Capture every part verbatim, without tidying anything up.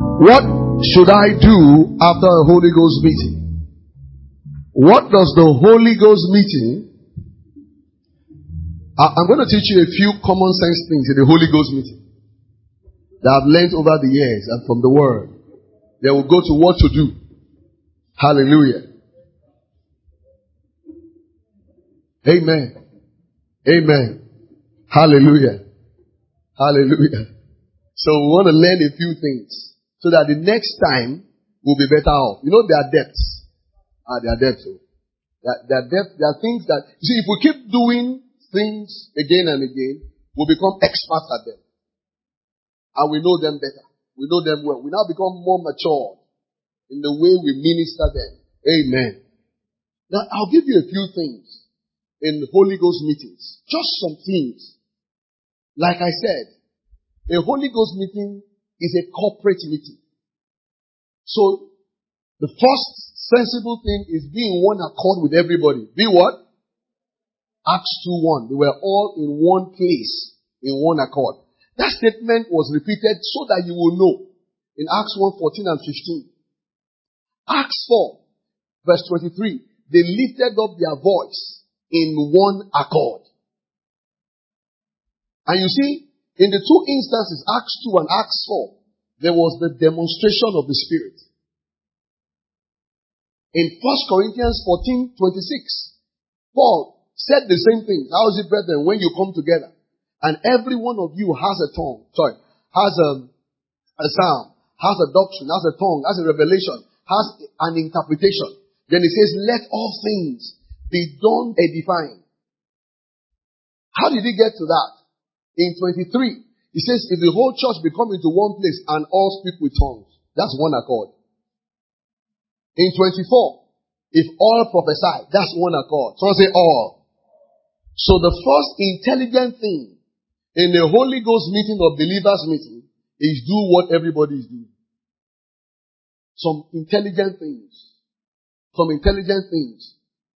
What should I do after a Holy Ghost meeting? What does the Holy Ghost meeting? I'm going to teach you a few common sense things in the Holy Ghost meeting that I've learned over the years and from the Word. They will go to what to do. Hallelujah. Amen. Amen. Hallelujah. Hallelujah. So we want to learn a few things so that the next time we'll be better off. You know, there are depths. Ah, there are depths. Oh. There, there are depths. There are things that, you see, if we keep doing things again and again, we'll become experts at them. And we know them better. We know them well. We now become more mature in the way we minister them. Amen. Now, I'll give you a few things in Holy Ghost meetings. Just some things. Like I said, a Holy Ghost meeting is a corporate meeting. So, the first sensible thing is be in one accord with everybody. Be what? Acts two one. They were all in one place, in one accord. That statement was repeated so that you will know in Acts one fourteen and fifteen. Acts four, verse twenty-three. They lifted up their voice in one accord. And you see, in the two instances, Acts two and Acts four, there was the demonstration of the Spirit. In First Corinthians fourteen twenty-six, Paul said the same thing. How is it, brethren, when you come together and every one of you has a tongue, sorry, has a, a sound, has a doctrine, has a tongue, has a revelation, has an interpretation. Then it says, let all things be done edifying. How did he get to that? In twenty-three, he says, if the whole church be come into one place and all speak with tongues, that's one accord. In twenty-four, if all prophesy, that's one accord. Someone say all. So the first intelligent thing in the Holy Ghost meeting or believers meeting is do what everybody is doing. Some intelligent things. Some intelligent things.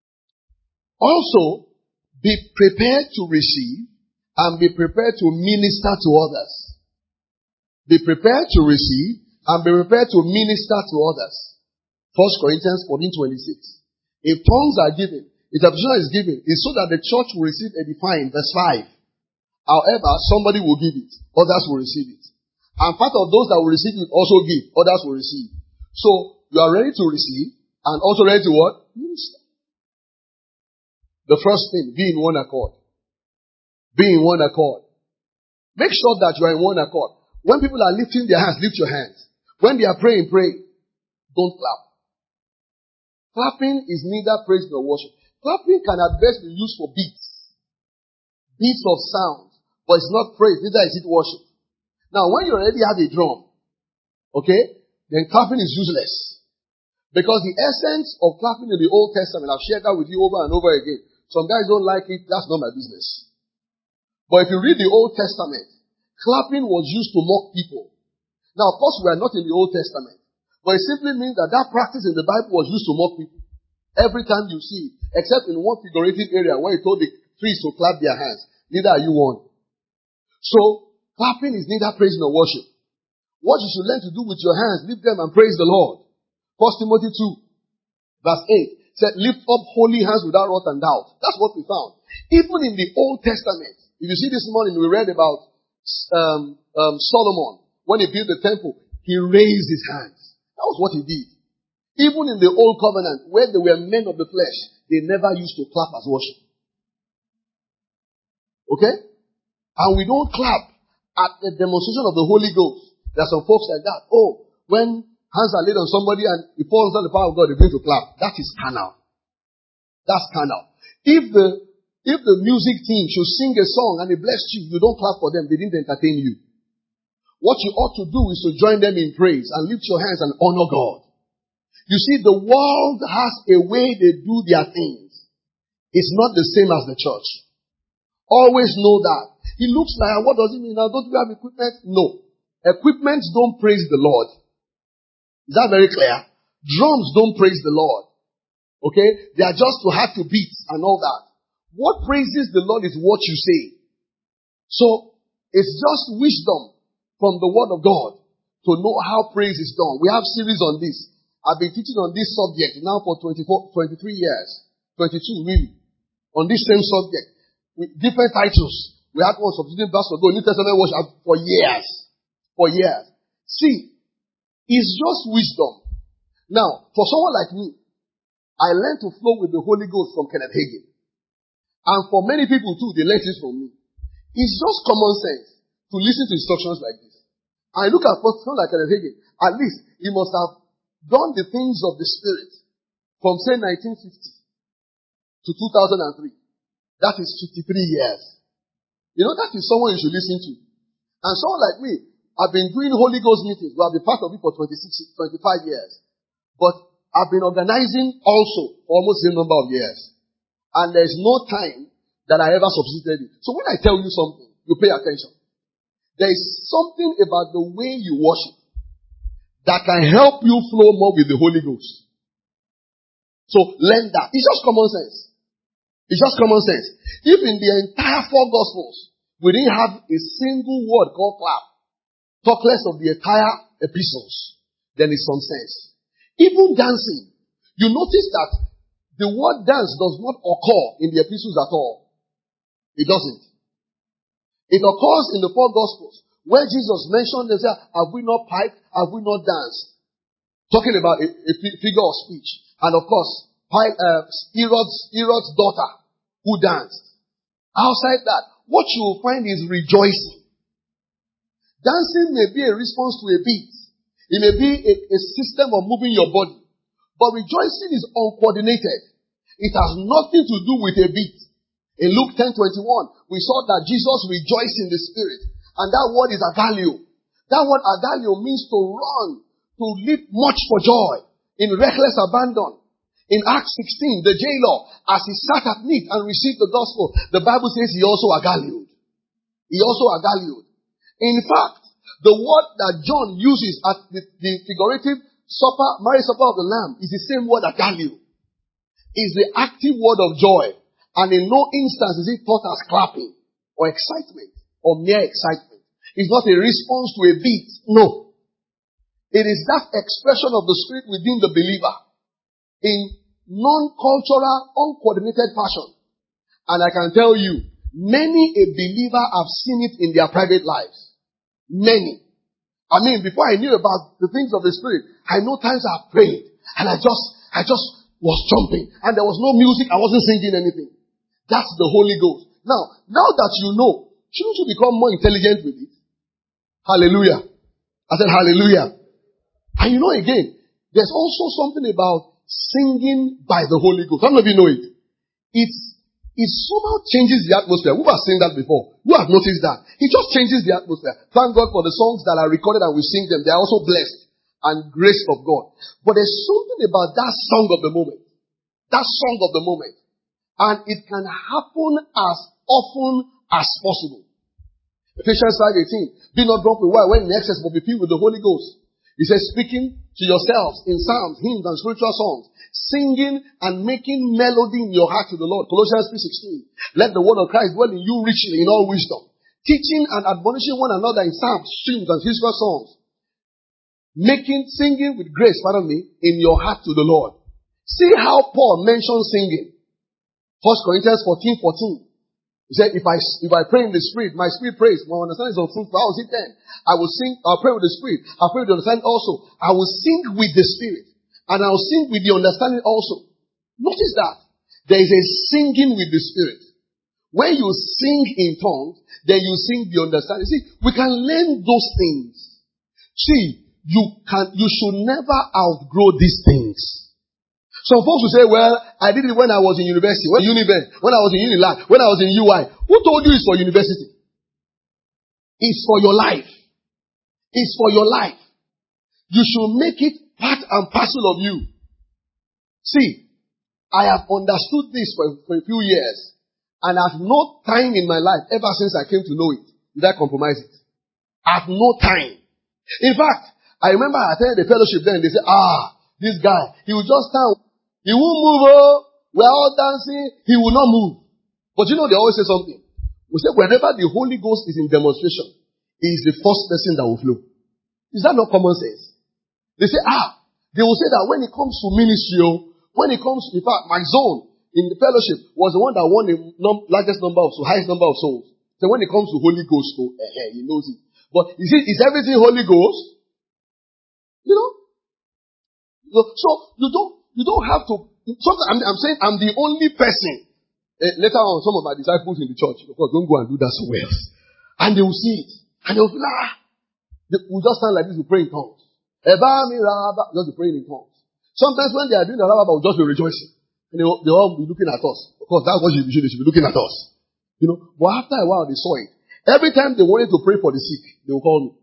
Also, be prepared to receive and be prepared to minister to others. Be prepared to receive and be prepared to minister to others. First Corinthians fourteen twenty-six. If tongues are given, interpretation is given, it's so that the church will receive edifying. Verse five. However, somebody will give it. Others will receive it. And part of those that will receive it also give. Others will receive. So, you are ready to receive and also ready to what? Minister. The first thing, be in one accord. Be in one accord. Make sure that you are in one accord. When people are lifting their hands, lift your hands. When they are praying, pray. Don't clap. Clapping is neither praise nor worship. Clapping can at best be used for beats. Beats of sound. But it's not praise, neither is it worship. Now, when you already have a drum, okay, then clapping is useless. Because the essence of clapping in the Old Testament, I've shared that with you over and over again. Some guys don't like it, that's not my business. But if you read the Old Testament, clapping was used to mock people. Now, of course, we are not in the Old Testament. But it simply means that that practice in the Bible was used to mock people. Every time you see it, except in one figurative area where he told the priests to clap their hands. Neither are you one. So, clapping is neither praise nor worship. What you should learn to do with your hands, lift them and praise the Lord. First Timothy two, verse eight, said, lift up holy hands without wrath and doubt. That's what we found. Even in the Old Testament, if you see this morning, we read about um, um, Solomon. When he built the temple, he raised his hands. That was what he did. Even in the Old Covenant, where they were men of the flesh, they never used to clap as worship. Okay? And we don't clap at the demonstration of the Holy Ghost. There are some folks like that. Oh, when hands are laid on somebody and he falls under the power of God, they begin to clap. That is carnal. That's carnal. If the if the music team should sing a song and they bless you, you don't clap for them. They didn't entertain you. What you ought to do is to join them in praise and lift your hands and honor God. You see, the world has a way they do their things. It's not the same as the church. Always know that. It looks like, what does it mean now? Don't we have equipment? No. Equipment don't praise the Lord. Is that very clear? Drums don't praise the Lord. Okay? They are just to have to beat and all that. What praises the Lord is what you say. So, it's just wisdom from the word of God to know how praise is done. We have series on this. I've been teaching on this subject now for twenty-four, twenty-three years. twenty-two really. On this same subject. With different titles. We had one substituting Pastor Go, New Testament worship for years. For years. See, it's just wisdom. Now, for someone like me, I learned to flow with the Holy Ghost from Kenneth Hagin. And for many people too, they learned it from me. It's just common sense to listen to instructions like this. I look at someone like Kenneth Hagin. At least he must have done the things of the Spirit from say nineteen fifty to two thousand three. That is fifty-three years. You know, that is someone you should listen to. And someone like me, I've been doing Holy Ghost meetings. Well, I've been part of it for twenty-six, twenty-five years. But I've been organizing also for almost the same number of years. And there's no time that I ever substituted it. So when I tell you something, you pay attention. There is something about the way you worship that can help you flow more with the Holy Ghost. So learn that. It's just common sense. It's just common sense. If in the entire four Gospels, we didn't have a single word called clap, talk less of the entire epistles, then it's some sense. Even dancing, you notice that the word dance does not occur in the epistles at all. It doesn't. It occurs in the four Gospels, where Jesus mentioned, they say, have we not piped? Have we not danced? Talking about a, a figure of speech. And of course, uh, Herod's, Herod's daughter who danced. Outside that, what you will find is rejoicing. Dancing may be a response to a beat. It may be a, a system of moving your body. But rejoicing is uncoordinated. It has nothing to do with a beat. In Luke ten twenty-one, we saw that Jesus rejoiced in the Spirit. And that word is agalio. That word agalio means to run, to leap much for joy, in reckless abandon. In Acts sixteen, the jailer, as he sat at meat and received the gospel, the Bible says he also agalioed. He also agalioed. In fact, the word that John uses at the, the figurative supper, marriage supper of the Lamb, is the same word agalio. It's the active word of joy. And in no instance is it taught as clapping or excitement or mere excitement. It's not a response to a beat. No. It is that expression of the Spirit within the believer in non-cultural, uncoordinated fashion. And I can tell you, many a believer have seen it in their private lives. Many. I mean, before I knew about the things of the Spirit, I know times I've prayed and I just, I just was jumping and there was no music. I wasn't singing anything. That's the Holy Ghost. Now, now that you know, shouldn't you become more intelligent with it? Hallelujah. I said hallelujah. And you know again, there's also something about singing by the Holy Ghost. How many of you know it? It's, it somehow changes the atmosphere. Who has seen that before? Who have noticed that? It just changes the atmosphere. Thank God for the songs that are recorded and we sing them. They are also blessed and graced of God. But there's something about that song of the moment. That song of the moment. And it can happen as often as possible. Ephesians five eighteen. Be not drunk with wine when in excess, but be filled with the Holy Ghost. He says, speaking to yourselves in psalms, hymns, and spiritual songs, singing and making melody in your heart to the Lord. Colossians three sixteen. Let the word of Christ dwell in you richly in all wisdom, teaching and admonishing one another in psalms, hymns, and spiritual songs, making singing with grace, pardon me, in your heart to the Lord. See how Paul mentions singing. First Corinthians fourteen fourteen. He said, if I, if I pray in the Spirit, my Spirit prays. My understanding is unfruitful. How is it then? I will sing, I'll pray with the Spirit. I'll pray with the understanding also. I will sing with the Spirit. And I'll sing with the understanding also. Notice that. There is a singing with the Spirit. When you sing in tongues, then you sing the understanding. See, we can learn those things. See, you can, you should never outgrow these things. Some folks will say, well, I did it when I was in university, when, Univen, when I was in Unilag, when I was in U I. Who told you it's for university? It's for your life. It's for your life. You should make it part and parcel of you. See, I have understood this for, for a few years, and at no time in my life, ever since I came to know it, did I compromise it. At no time. In fact, I remember I attended the fellowship then, and they said, ah, this guy, he will just stand. He won't move, oh. We're all dancing. He will not move. But you know, they always say something. We say, whenever the Holy Ghost is in demonstration, he is the first person that will flow. Is that not common sense? They say, ah, they will say that when it comes to ministry, oh, when it comes, in fact, my zone in the fellowship was the one that won the num- largest number of souls, highest number of souls. So when it comes to Holy Ghost, oh, eh, eh, he knows it. But is it, is everything Holy Ghost? You know? So, so you don't, you don't have to, sometimes I'm, I'm saying I'm the only person. Uh, later on, some of my disciples in the church, of course, don't go and do that somewhere else. And they will see it. And they will feel, ah, they will just stand like this to pray in tongues. Eba mi raba, just be praying in tongues. Sometimes when they are doing the raba, we'll just be rejoicing. And they will, they will all be looking at us. Of course, that's what they should, they should be looking at us. You know, but after a while, they saw it. Every time they wanted to pray for the sick, they will call me.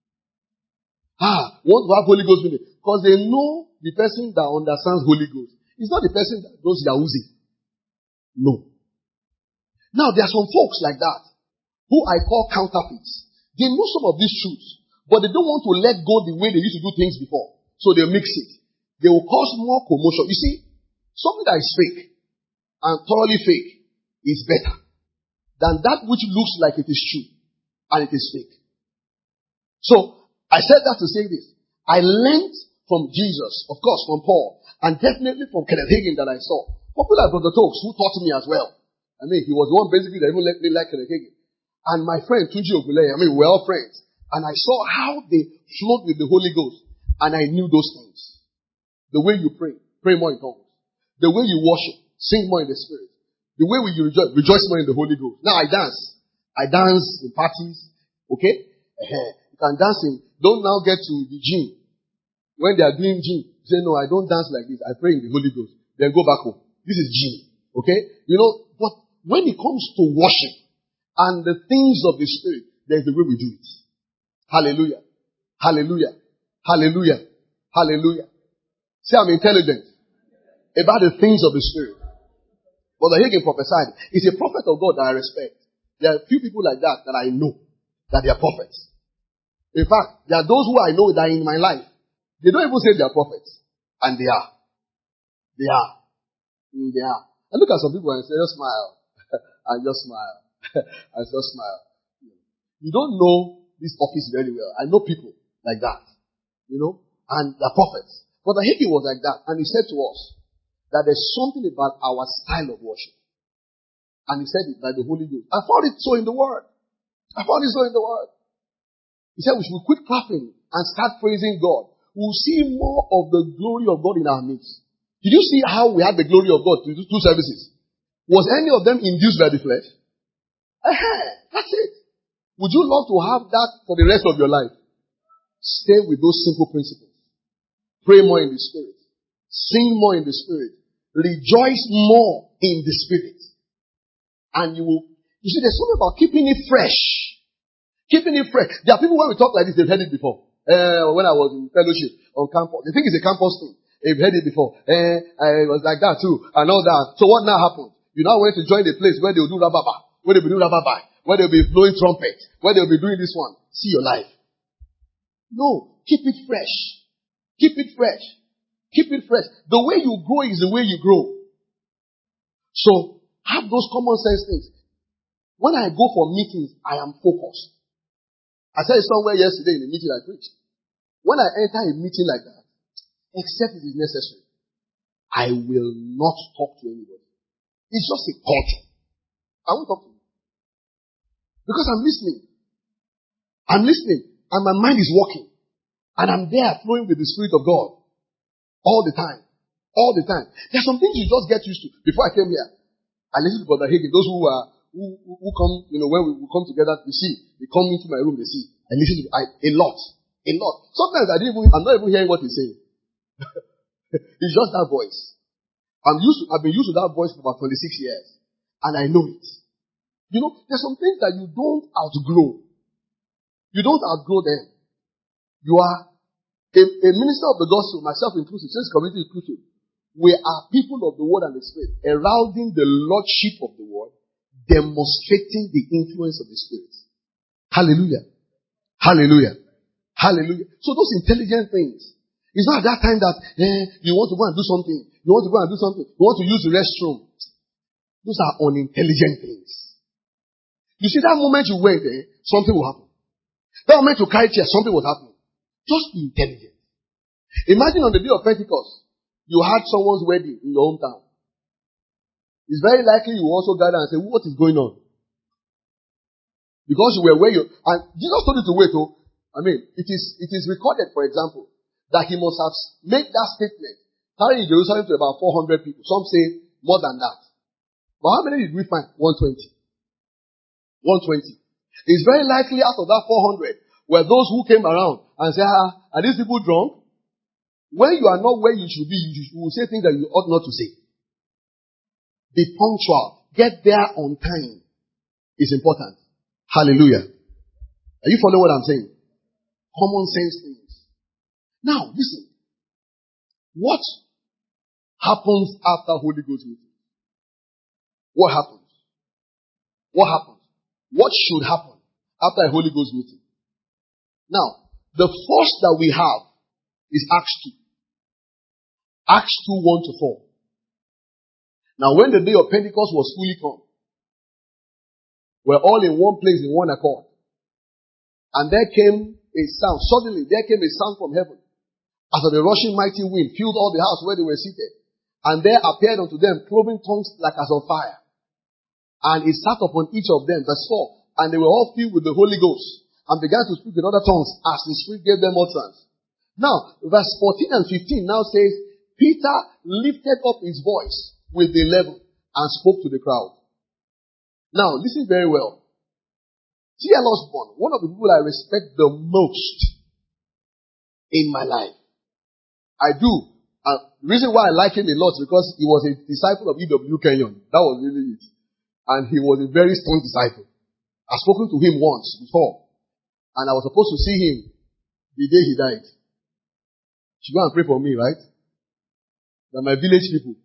Ah, want to have Holy Ghost with it. Because they know the person that understands Holy Ghost. It's not the person that knows Yahoozy. No. Now, there are some folks like that who I call counterfeits. They know some of these truths, but they don't want to let go the way they used to do things before. So they mix it. They will cause more commotion. You see, something that is fake and thoroughly fake is better than that which looks like it is true and it is fake. So, I said that to say this. I learned from Jesus, of course, from Paul, and definitely from Kenneth Hagin that I saw. People like Brother Tokes, who taught me as well. I mean, he was the one basically that even let me like Kenneth Hagin. And my friend Tunji Oguleye, I mean, we're all friends. And I saw how they flowed with the Holy Ghost. And I knew those things. The way you pray, pray more in tongues. The way you worship, sing more in the Spirit. The way you rejoice, rejoice more in the Holy Ghost. Now I dance. I dance in parties. Okay? You can dance in, don't now get to the gym. When they are doing gym, say, no, I don't dance like this. I pray in the Holy Ghost. Then go back home. This is gym. Okay? You know, but when it comes to worship and the things of the Spirit, there's the way we do it. Hallelujah. Hallelujah. Hallelujah. Hallelujah. Say, I'm intelligent about the things of the Spirit. Brother Hagin prophesied. He's a prophet of God that I respect. There are a few people like that that I know that they are prophets. In fact, there are those who I know that are in my life. They don't even say they are prophets. And they are. They are. Mm, they are. I look at some people and say, just smile. I just smile. I just smile. You don't know this office very well. I know people like that. You know? And they're prophets. But Hagin was like that. And he said to us that there's something about our style of worship. And he said it by the Holy Ghost. I found it so in the Word. I found it so in the Word. He said we should quit clapping and start praising God. We'll see more of the glory of God in our midst. Did you see how we had the glory of God through two services? Was any of them induced by the flesh? Uh-huh. That's it. Would you love to have that for the rest of your life? Stay with those simple principles. Pray more in the Spirit. Sing more in the Spirit. Rejoice more in the Spirit. And you will, you see, there's something about keeping it fresh. Keeping it fresh. There are people when we talk like this, they've heard it before. Uh, when I was in fellowship on campus. They think it's a campus thing. They've heard it before. Uh, I was like that too. And all that. So what now happened? You now went to join a place where they'll do rababa. Where they'll be doing rababa. Where they'll be blowing trumpet. Where they'll be doing this one. See your life. No. Keep it fresh. Keep it fresh. Keep it fresh. The way you grow is the way you grow. So, have those common sense things. When I go for meetings, I am focused. I said it somewhere yesterday in the meeting I preached. When I enter a meeting like that, except it is necessary, I will not talk to anybody. It's just a culture. I won't talk to you. Because I'm listening. I'm listening. And my mind is working. And I'm there flowing with the Spirit of God. All the time. All the time. There are some things you just get used to. Before I came here, I listened to Brother Hagin. Those who are, who, who come, you know, when we, we come together, they see. They come into my room, they see. I listen to I, a lot. A lot. Sometimes I didn't even, I'm not even hearing what he's saying. It's just that voice. I'm used to, I've been used to that voice for about twenty-six years. And I know it. You know, there's some things that you don't outgrow. You don't outgrow them. You are a, a minister of the gospel, myself inclusive, since community inclusive. We are people of the word and the Spirit, heralding the lordship of the word, demonstrating the influence of the Spirit. Hallelujah. Hallelujah. Hallelujah. So those intelligent things. It's not at that time that eh, you want to go and do something. You want to go and do something. You want to use the restroom. Those are unintelligent things. You see, that moment you went there, something will happen. That moment you carry chair, something will happen. Just be intelligent. Imagine on the day of Pentecost, you had someone's wedding in your hometown. It's very likely you will also gather and say, what is going on? Because you were where you, and Jesus told you to wait. Oh, I mean, it is, it is recorded, for example, that he must have made that statement, carrying Jerusalem to about four hundred people. Some say more than that. But how many did we find? one hundred twenty. one hundred twenty. It's very likely out of that four hundred were those who came around and said, ah, are these people drunk? When you are not where you should be, you will say things that you ought not to say. Be punctual. Get there on time. It's important. Hallelujah. Are you following what I'm saying? Common sense things. Now, listen. What happens after Holy Ghost meeting? What happens? What happens? What should happen after a Holy Ghost meeting? Now, the first that we have is Acts two. Acts two, one to four. Now, when the day of Pentecost was fully come, we're all in one place in one accord. And there came a sound. Suddenly, there came a sound from heaven, as of a rushing mighty wind, filled all the house where they were seated. And there appeared unto them cloven tongues like as of fire. And it sat upon each of them. Verse four. And they were all filled with the Holy Ghost, and began to speak in other tongues as the Spirit gave them utterance. Now, verse fourteen and fifteen now says, Peter lifted up his voice with the eleven and spoke to the crowd. Now, listen very well. T L Osborne, one of the people I respect the most in my life. I do. And the reason why I like him a lot is because he was a disciple of E W Kenyon. That was really it. And he was a very strong disciple. I've spoken to him once before. And I was supposed to see him the day he died. You should go and pray for me, right? They're my village people.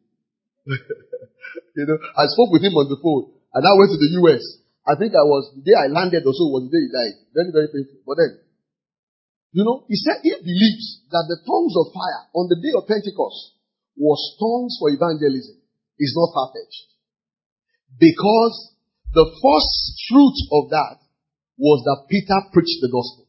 You know, I spoke with him on the phone. And I went to the U S. I think I was, the day I landed or so was the day he died. Very, very painful. But then, you know, he said he believes that the tongues of fire on the day of Pentecost was tongues for evangelism. Is not far-fetched. Because the first fruit of that was that Peter preached the gospel.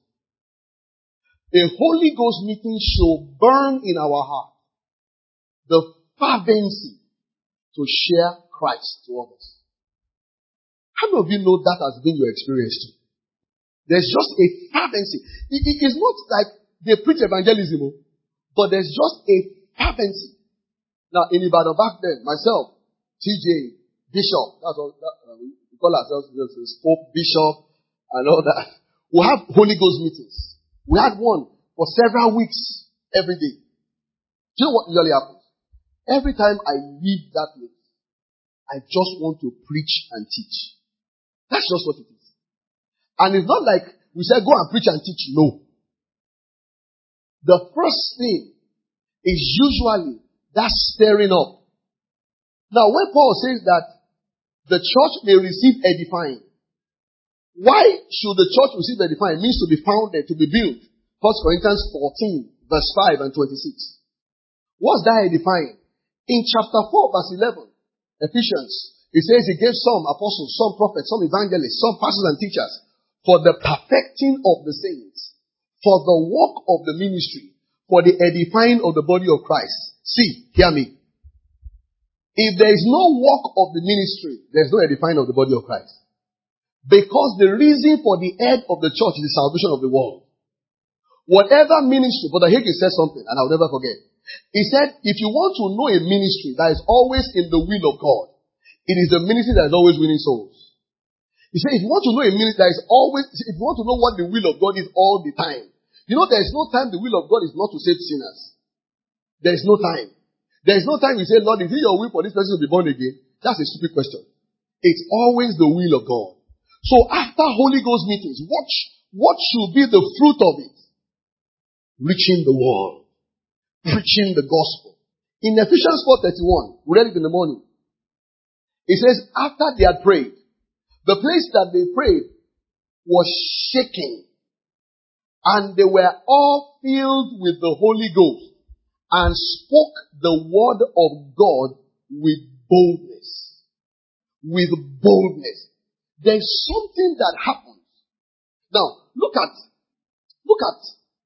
A Holy Ghost meeting should burn in our heart the fervency to share Christ to others. How many of you know that has been your experience too? There's just a fervency. It, it is not like they preach evangelism, but there's just a fervency. Now, in Ibadan back then, myself, T J, Bishop, that's all, that, uh, we call ourselves Pope, Bishop, and all that. We have Holy Ghost meetings. We had one for several weeks every day. Do you know what usually happens? Every time I leave that place, I just want to preach and teach. That's just what it is. And it's not like we say go and preach and teach. No. The first thing is usually that stirring up. Now, when Paul says that the church may receive edifying, why should the church receive edifying? It means to be founded, to be built. First Corinthians fourteen, verse five and twenty-six. What's that edifying? In chapter four, verse eleven, Ephesians, it says he gave some apostles, some prophets, some evangelists, some pastors and teachers for the perfecting of the saints, for the work of the ministry, for the edifying of the body of Christ. See, hear me. If there is no work of the ministry, there is no edifying of the body of Christ. Because the reason for the head of the church is the salvation of the world. Whatever ministry, Brother Hagin said something, and I'll never forget. He said, if you want to know a ministry that is always in the will of God, it is the ministry that is always winning souls. He said, if you want to know a ministry that is always, if you want to know what the will of God is all the time, you know there is no time the will of God is not to save sinners. There is no time. There is no time you say, Lord, is it your will for this person to be born again? That's a stupid question. It's always the will of God. So after Holy Ghost meetings, what, what should be the fruit of it? Reaching the world. Preaching the gospel. In Ephesians four thirty-one, we read it in the morning. It says, after they had prayed, the place that they prayed was shaking. And they were all filled with the Holy Ghost and spoke the word of God with boldness. With boldness. There's something that happens. Now, look at, look at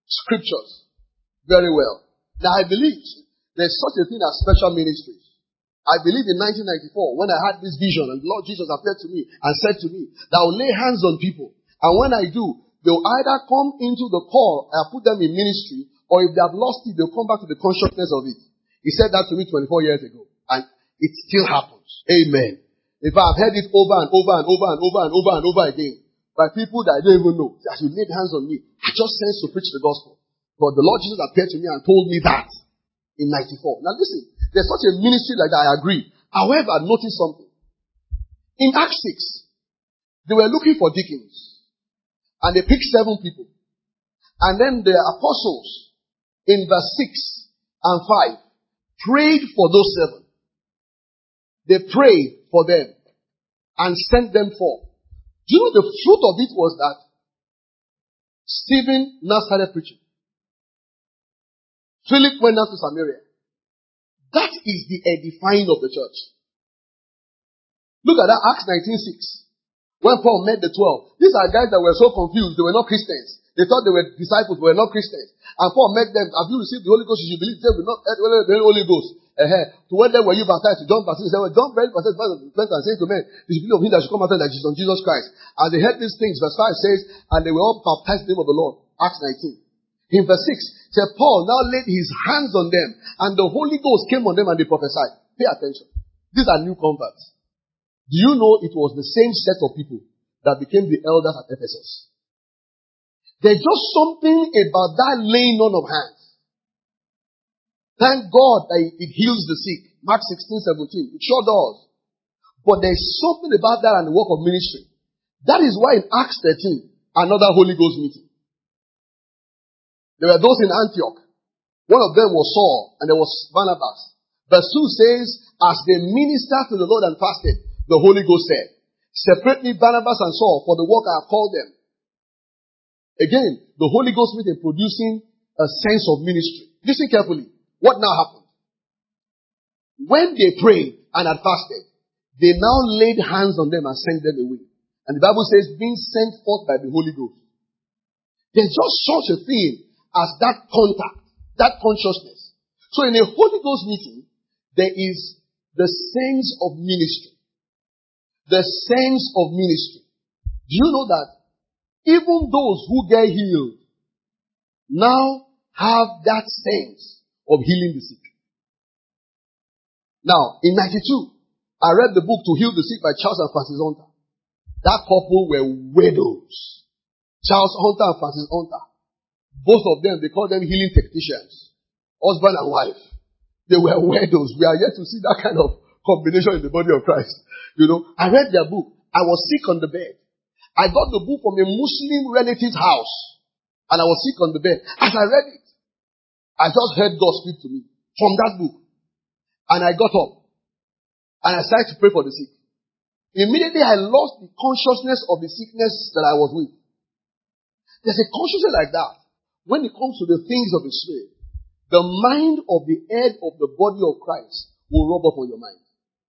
scriptures very well. Now I believe there's such a thing as special ministries. I believe in nineteen ninety-four when I had this vision and the Lord Jesus appeared to me and said to me that I will lay hands on people. And when I do, they'll either come into the call and put them in ministry, or if they have lost it, they'll come back to the consciousness of it. He said that to me twenty-four years ago. And it still happens. Amen. In fact, I've heard it over and over and over and over and over and over again by people that I don't even know. As you laid hands on me, I just sensed to preach the gospel. But the Lord Jesus appeared to me and told me that in ninety-four. Now listen, there's such a ministry like that, I agree. However, notice something. In Acts six, they were looking for deacons. And they picked seven people. And then the apostles, in verse six and five, prayed for those seven. They prayed for them and sent them forth. Do you know the fruit of it was that Stephen now started preaching. Philip went down to Samaria. That is the edifying of the church. Look at that, Acts nineteen six. When Paul met the twelve. These are guys that were so confused. They were not Christians. They thought they were disciples, but were not Christians. And Paul met them. Have you received the Holy Ghost? You should believe they will not the Holy Ghost. Uh-huh. To when then were you baptized? To John Baptist. He said, well, John baptized and saying to men, you should believe of him that should come after that is on Jesus Christ. And they heard these things. Verse five says, and they were all baptized in the name of the Lord. Acts nineteen. In verse six, said Paul now laid his hands on them, and the Holy Ghost came on them and they prophesied. Pay attention. These are new converts. Do you know it was the same set of people that became the elders at Ephesus? There's just something about that laying on of hands. Thank God that it heals the sick. Mark sixteen, seventeen. It sure does. But there's something about that and the work of ministry. That is why in Acts thirteen, another Holy Ghost meeting. There were those in Antioch. One of them was Saul and there was Barnabas. Verse two says, as they ministered to the Lord and fasted, the Holy Ghost said, separate me Barnabas and Saul for the work I have called them. Again, the Holy Ghost meeting producing a sense of ministry. Listen carefully. What now happened? When they prayed and had fasted, they now laid hands on them and sent them away. And the Bible says, being sent forth by the Holy Ghost. There's just such a thing as that contact, that consciousness. So in a Holy Ghost meeting, there is the sense of ministry. The sense of ministry. Do you know that even those who get healed now have that sense of healing the sick? Now, in ninety-two, I read the book To Heal the Sick by Charles and Francis Hunter. That couple were widows. Charles Hunter and Francis Hunter. Both of them, they call them healing technicians. Husband and wife. They were widows. We are yet to see that kind of combination in the body of Christ. You know, I read their book. I was sick on the bed. I got the book from a Muslim relative's house. And I was sick on the bed. As I read it, I just heard God speak to me from that book. And I got up. And I started to pray for the sick. Immediately I lost the consciousness of the sickness that I was with. There's a consciousness like that. When it comes to the things of the Spirit, the mind of the head of the body of Christ will rub up on your mind.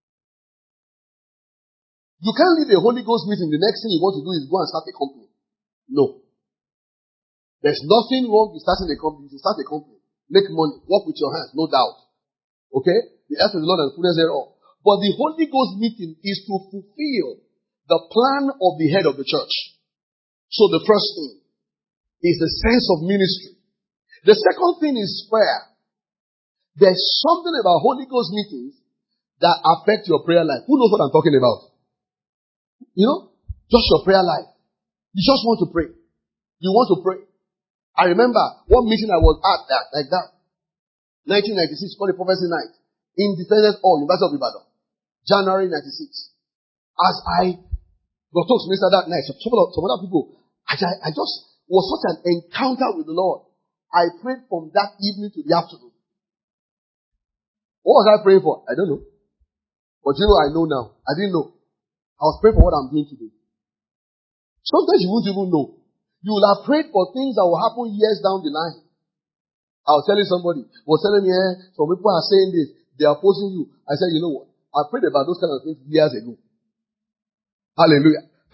You can't leave a Holy Ghost meeting. The next thing you want to do is go and start a company. No. There's nothing wrong with starting a company. You start a company. Make money. Work with your hands. No doubt. Okay? The earth of the Lord and the fullness thereof. But the Holy Ghost meeting is to fulfill the plan of the head of the church. So the first thing is the sense of ministry. The second thing is prayer. There's something about Holy Ghost meetings that affect your prayer life. Who knows what I'm talking about? You know, just your prayer life. You just want to pray. You want to pray. I remember one meeting I was at that, like that. nineteen ninety-six, called the Prophecy Night. Independence Hall, University of Ibadan. January ninety-six. As I got to minister that night, some, some other people, I, I just was such an encounter with the Lord. I prayed from that evening to the afternoon. What was I praying for? I don't know. But you know, I know now. I didn't know. I was praying for what I'm doing today. Sometimes you won't even know. You will have prayed for things that will happen years down the line. I was telling somebody, was telling me, eh, some people are saying this, they are opposing you. I said, you know what? I prayed about those kind of things years ago. Hallelujah.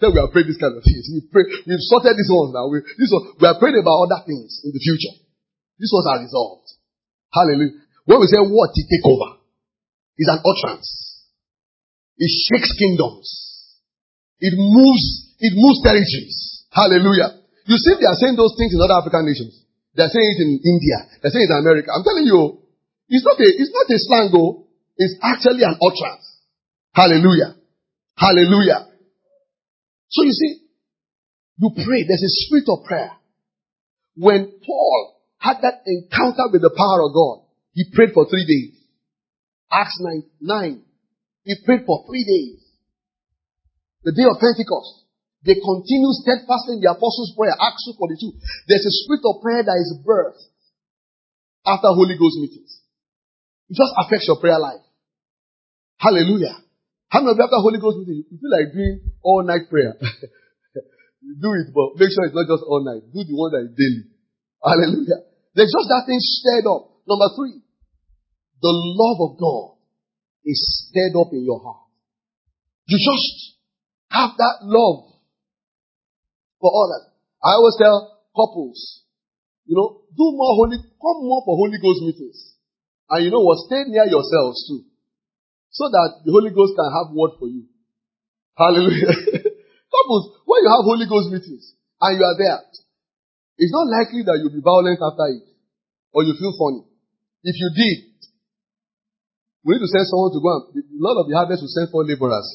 Say we have prayed this kind of things. We pray, we've sorted these ones now. We, this one, we are praying about other things in the future. These ones are resolved. Hallelujah. When we say what, it take over. It's an utterance. It shakes kingdoms. It moves, it moves territories. Hallelujah. You see, they are saying those things in other African nations. They are saying it in India. They are saying it in America. I'm telling you, it's not a, it's not a slang though. It's actually an utterance. Hallelujah. Hallelujah. So you see, you pray. There's a spirit of prayer. When Paul had that encounter with the power of God, he prayed for three days. Acts nine, nine. He prayed for three days. The day of Pentecost. They continue steadfastly in the apostles' prayer. Acts two forty-two. There's a spirit of prayer that is birthed after Holy Ghost meetings. It just affects your prayer life. Hallelujah. How many of you after Holy Ghost meeting, you feel like doing all night prayer? Do it, but make sure it's not just all night. Do the one that is daily. Hallelujah. There's just that thing stirred up. Number three, the love of God is stirred up in your heart. You just have that love for others. I always tell couples, you know, do more holy, come more for Holy Ghost meetings. And you know what? Stay near yourselves too. So that the Holy Ghost can have word for you. Hallelujah. Couples, when you have Holy Ghost meetings and you are there, it's not likely that you'll be violent after it. Or you feel funny. If you did, we need to send someone to go and, a lot of the harvest will send for laborers.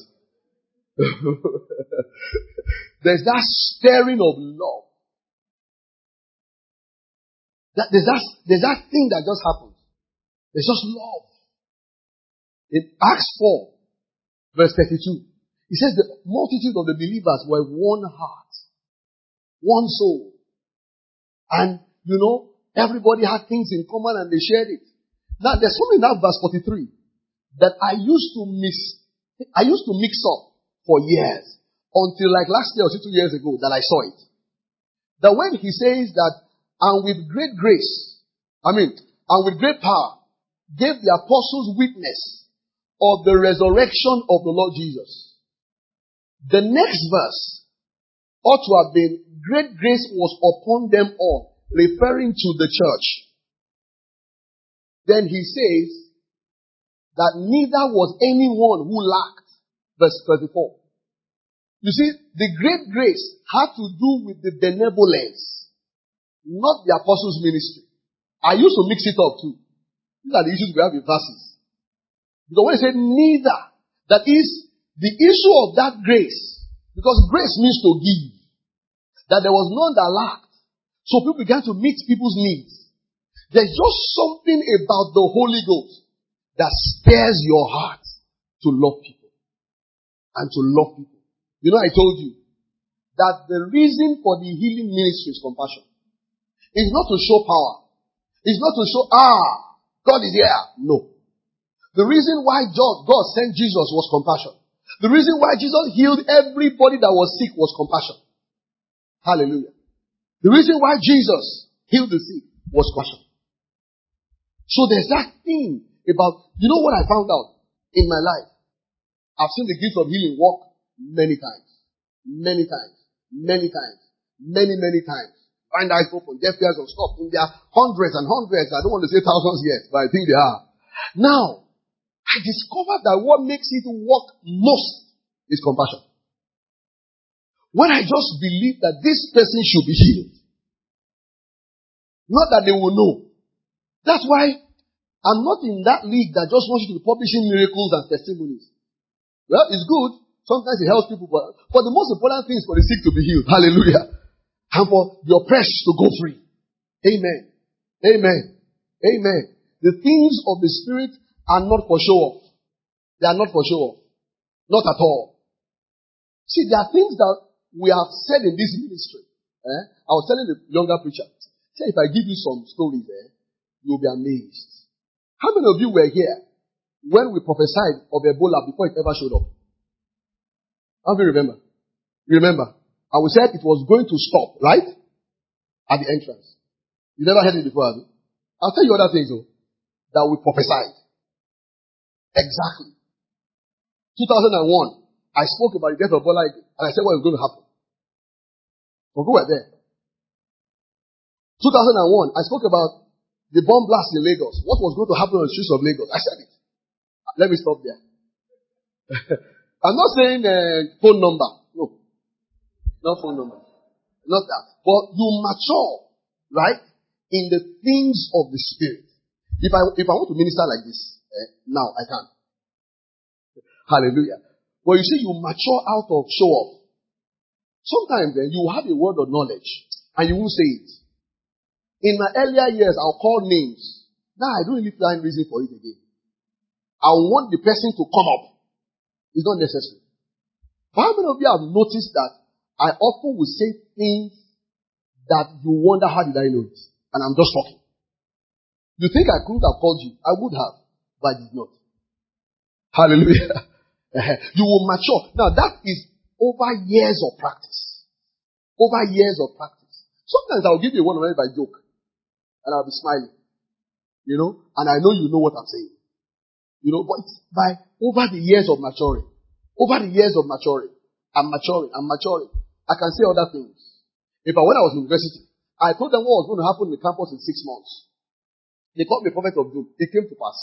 There's that stirring of love. That, there's, that, there's that thing that just happens. There's just love. In Acts four, verse thirty-two, he says the multitude of the believers were one heart, one soul. And, you know, everybody had things in common and they shared it. Now, there's something in that verse forty-three that I used to miss, I used to mix up for years until like last year or two years ago that I saw it. That when he says that, and with great grace, I mean, and with great power, gave the apostles witness of the resurrection of the Lord Jesus. The next verse ought to have been, great grace was upon them all, referring to the church. Then he says that neither was anyone who lacked. Verse thirty-four. You see, the great grace had to do with the benevolence, not the apostles' ministry. I used to mix it up too. These are the issues we have in verses. Because when he said neither, that is the issue of that grace. Because grace means to give. That there was none that lacked. So people began to meet people's needs. There's just something about the Holy Ghost that stirs your heart to love people. And to love people. You know, I told you that the reason for the healing ministry is compassion. It's not to show power. It's not to show, ah, God is here. No. The reason why God sent Jesus was compassion. The reason why Jesus healed everybody that was sick was compassion. Hallelujah. The reason why Jesus healed the sick was compassion. So there's that thing about, you know what I found out in my life? I've seen the gift of healing work many times. Many times. Many times. Many, many times. Find eyes open, deaf ears unstopped. In there are hundreds and hundreds. I don't want to say thousands yet, but I think they are. Now, I discovered that what makes it work most is compassion. When I just believe that this person should be healed. Not that they will know. That's why I'm not in that league that just wants you to be publishing miracles and testimonies. Well, it's good. Sometimes it helps people, but, but the most important thing is for the sick to be healed. Hallelujah. And for the oppressed to go free. Amen. Amen. Amen. The things of the Spirit are not for show off. They are not for show off. Not at all. See, there are things that we have said in this ministry. Eh? I was telling the younger preacher, say if I give you some stories, eh, you'll be amazed. How many of you were here when we prophesied of Ebola before it ever showed up? How do you remember? You remember? And we said it was going to stop, right? At the entrance. You never heard it before, have you? I'll tell you other things though, that we prophesied. Exactly. two thousand one, I spoke about the death of Bola Ige, and I said what was going to happen. But who were there? two thousand one, I spoke about the bomb blast in Lagos. What was going to happen on the streets of Lagos? I said it. Let me stop there. I'm not saying uh, phone number. No. Not phone number. Not that. But you mature, right, in the things of the Spirit. If I if I want to minister like this, eh, now I can. Hallelujah. But you see, you mature out of show off. Sometimes then you have a word of knowledge and you won't say it. In my earlier years, I'll call names. Now I don't really find reason for it again. I want the person to come up. It's not necessary. But how many of you have noticed that I often will say things that you wonder, how did I know it? And I'm just talking. You think I couldn't have called you? I would have, but I did not. Hallelujah. You will mature. Now that is over years of practice. Over years of practice. Sometimes I'll give you a word of knowledge by joke. And I'll be smiling. You know? And I know you know what I'm saying. You know, but it's by over the years of maturing. Over the years of maturing. I'm maturing. I'm maturing. I can say other things. In fact, when I was in university, I told them what was going to happen in the campus in six months. They called me prophet of doom. It came to pass.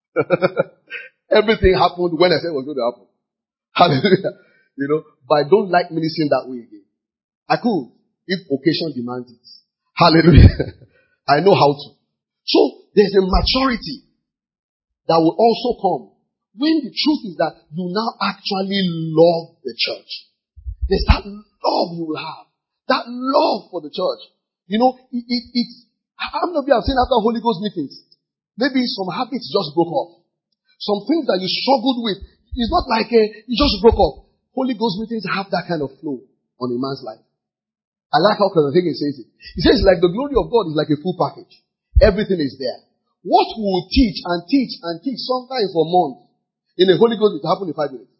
Everything happened when I said it was going to happen. Hallelujah. You know, but I don't like ministering that way again. I could, if occasion demands it. Hallelujah. I know how to. So, there's a maturity that will also come when the truth is that you now actually love the church. There's that love you will have. That love for the church. You know, it, it, it's, how many of you have seen after Holy Ghost meetings? Maybe some habits just broke off. Some things that you struggled with. It's not like a, you just broke off. Holy Ghost meetings have that kind of flow on a man's life. I like how Kenneth Hagin says it. He says like the glory of God is like a full package. Everything is there. What we will teach and teach and teach sometimes for months in a Holy Ghost will happen in five minutes.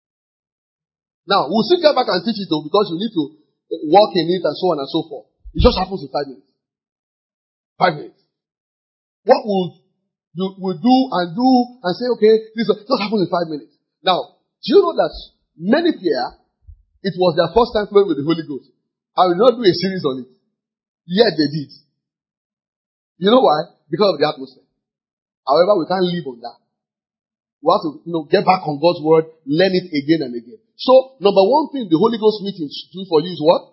Now, we'll still get back and teach it though because you need to walk in it and so on and so forth. It just happens in five minutes. Five minutes. What would you will do and do and say, okay, this just happens in five minutes. Now, do you know that many here, it was their first time flowing with the Holy Ghost. I will not do a series on it. Yet they did. You know why? Because of the atmosphere. However, we can't live on that. We have to, you know, get back on God's word, learn it again and again. So, number one thing the Holy Ghost meetings do for you is what?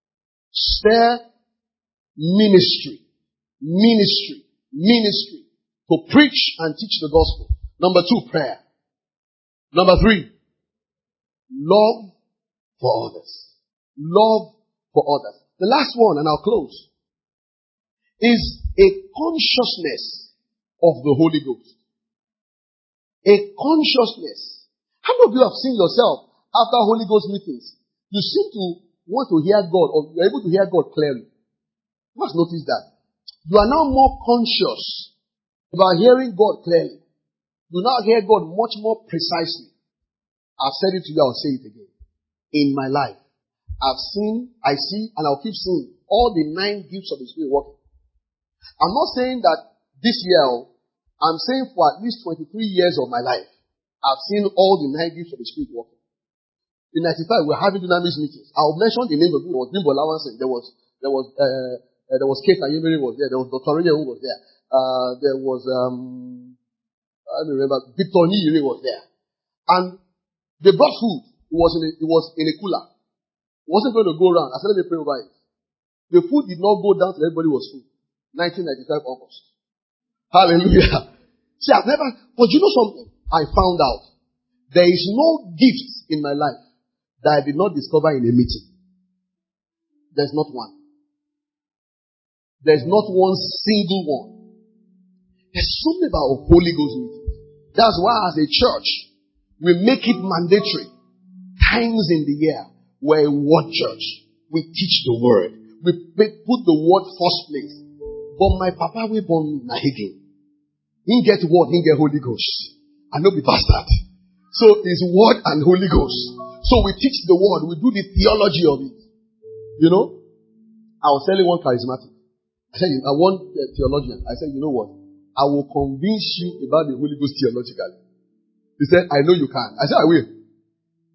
Stir ministry. Ministry. Ministry. To preach and teach the gospel. Number two, prayer. Number three, love for others. Love for others. The last one, and I'll close, is a consciousness of the Holy Ghost. A consciousness. How many of you have seen yourself after Holy Ghost meetings? You seem to want to hear God, or you're able to hear God clearly. You must notice that. You are now more conscious about hearing God clearly. You now hear God much more precisely. I've said it to you, I'll say it again. In my life, I've seen, I see, and I'll keep seeing all the nine gifts of the Spirit working. I'm not saying that this year, I'm saying for at least twenty-three years of my life, I've seen all the nine gifts of the Spirit working. In ninety-five, we're having dynamics meetings. I'll mention the name of it. There was Bimbo Lawanson. There was, there was, uh, uh, there was Kate Ayimiri was there. There was Doctor Rene who was there. Uh, there was, um, I don't remember, Victor Niyiri was there. And they brought food. It was in a, it was in a cooler. It wasn't going to go around. I said, let me pray over it. The food did not go down till everybody was full. nineteen ninety-five August. Hallelujah. See, I've never, but you know something? I found out. There is no gift in my life that I did not discover in a meeting. There's not one. There's not one single one. There's something about Holy Ghost meetings. That's why as a church, we make it mandatory. Times in the year, we're a word church. We teach the word. We put the word first place. But my papa will born me na again. He get word, he get Holy Ghost. I know be bastard. So it's word and Holy Ghost. So we teach the word. We do the theology of it. You know, I was telling one charismatic. I said, I want a theologian. I said, you know what? I will convince you about the Holy Ghost theologically. He said, I know you can. I said, I will.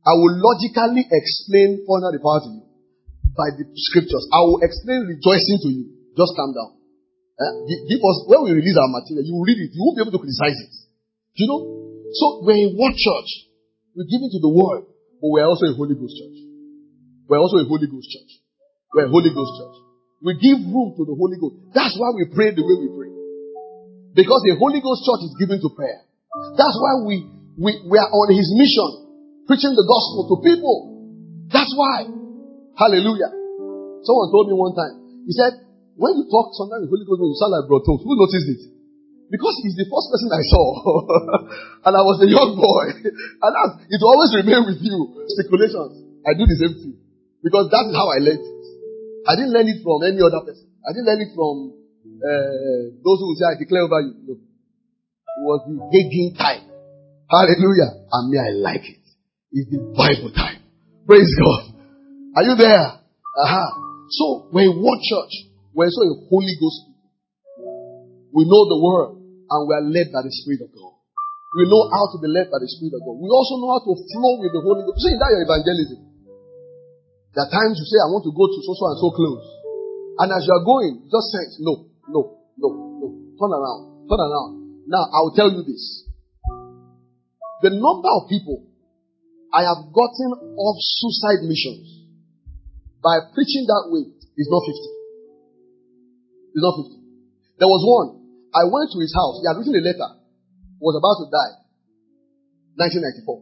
I will logically explain honor the power to you by the scriptures. I will explain rejoicing to you. Just calm down. Eh? Give, give us, when we release our material, you will read it. You won't be able to criticize it. Do you know? So we're in what church? We're giving to the world, but we're also a Holy Ghost church. We're also a Holy Ghost church. We're a Holy Ghost church. We give room to the Holy Ghost. That's why we pray the way we pray. Because a Holy Ghost church is given to prayer. That's why we, we, we are on his mission, preaching the gospel to people. That's why. Hallelujah. Someone told me one time, he said, when you talk sometimes the Holy Ghost, you sound like Bro Toast. Who noticed it? Because he's the first person I saw. And I was a young boy. And that, it will always remain with you. Speculations. I do the same thing. Because that is how I learned it. I didn't learn it from any other person. I didn't learn it from uh, those who say, I declare over you. No. It was the Hagin time. Hallelujah. And me, I like it. It's the Bible time. Praise God. Are you there? Uh-huh. So, we're in one church. We're also a Holy Ghost people. We know the word and we are led by the Spirit of God. We know how to be led by the Spirit of God. We also know how to flow with the Holy Ghost. See, that your evangelism. There are times you say, I want to go to so, so and so close. And as you are going, just sense, no, no, no, no. Turn around, turn around. Now, I will tell you this. The number of people I have gotten off suicide missions by preaching that way is not fifty. It's not fifty. There was one. I went to his house. He had written a letter. He was about to die. nineteen ninety-four.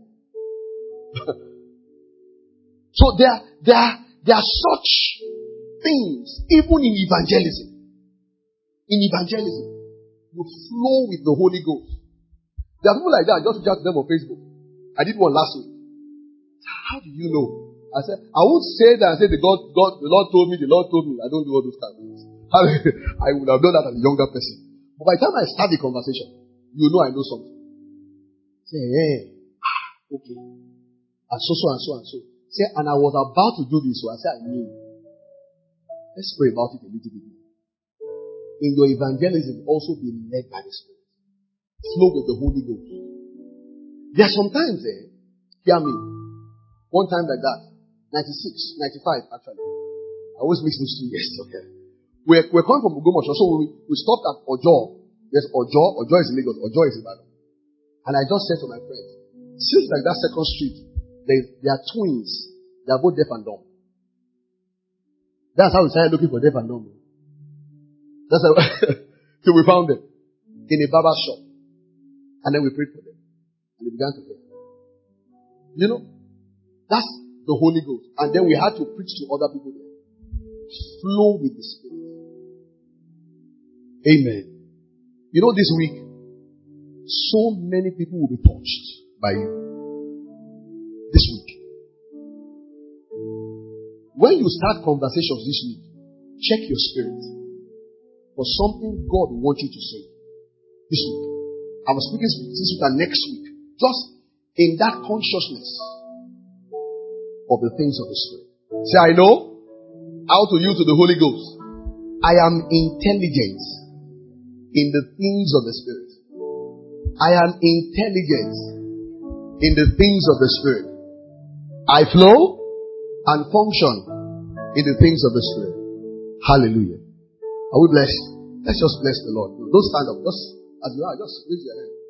So there, there, there are such things, even in evangelism. In evangelism, you flow with the Holy Ghost. There are people like that. I just reached out to them on Facebook. I did one last week. How do you know? I said, I won't say that. I said, the God, God, the Lord told me, the Lord told me. I don't do all those kind of things. I would have done that as a younger person. But by the time I start the conversation, you know I know something. Say, hey, okay. And so, so, and so, and so. Say, and I was about to do this, so I said, I knew. Let's pray about it a little bit more. In your evangelism, also be led by the Spirit. Flow with the Holy Ghost. There are sometimes, eh, hear me, one time like that, ninety-six, ninety-five actually. I always mix those two years, okay. We're, we're coming from Ogomosho, so we, we stopped at Ojo. Yes, Ojo, Ojo is in Lagos, Ojo is in Ibadan. And I just said to my friends, seems like that second street, they, they are twins. They are both deaf and dumb. That's how we started looking for deaf and dumb. That's how, till we found them in a barber shop. And then we prayed for them. And they began to pray. You know, that's the Holy Ghost. And then we had to preach to other people there. Flow with the Spirit. Amen. You know, this week, so many people will be touched by you. This week. When you start conversations this week, check your spirit for something God wants you to say this week. I was speaking this week and next week. Just in that consciousness of the things of the Spirit. Say, I know how to use the Holy Ghost. I am intelligent in the things of the Spirit. I am intelligent in the things of the Spirit. I flow and function in the things of the Spirit. Hallelujah. Are we blessed? Let's just bless the Lord. Don't stand up. Just as you are, just raise your hand.